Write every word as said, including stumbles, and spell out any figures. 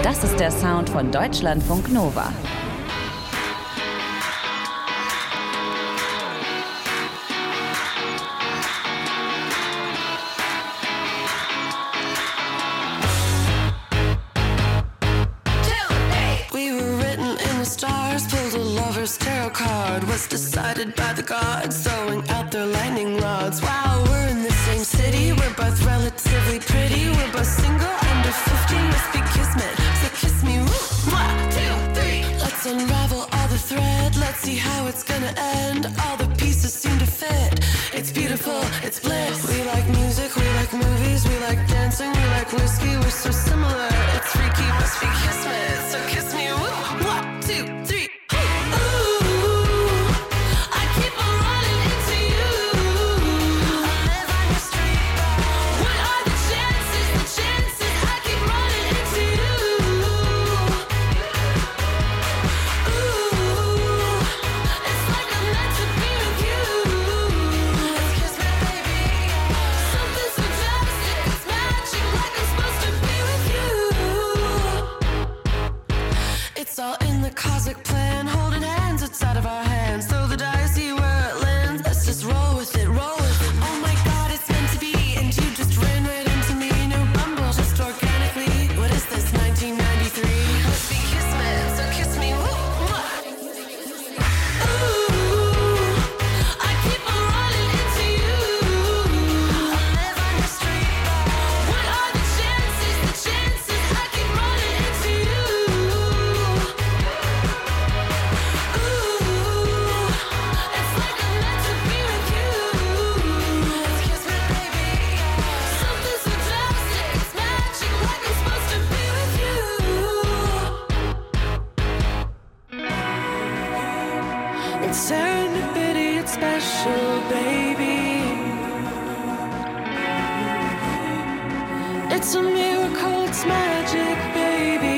Das ist der Sound von Deutschlandfunk Nova. Tarot card was decided by the gods, throwing out their lightning rods. Wow, we're in the same city, we're both relatively pretty, we're both single, under fifty, must be kismet. So kiss me, woo, one, two, three. Let's unravel all the thread, let's see how it's gonna end. All the pieces seem to fit, it's beautiful, it's bliss. We like music, we like movies, we like dancing, we like whiskey, we're so similar, it's freaky, must be kismet. So kiss me, woo, one, two, three. It's all in the cosmic plan, holding hands, it's out of our hands. Throw the dice, see where it lands. Let's just roll with it, roll with it. Oh my God, it's meant to be, and you just ran right into me. No bumble, just organically. What is this, nineteen ninety-three? Must be kismet, so kiss me. Woo, ooh, I keep on running into you. I live on your street. What are the chances, the chances I keep running into you? It's serendipity, it's special, baby. It's a miracle, it's magic, baby.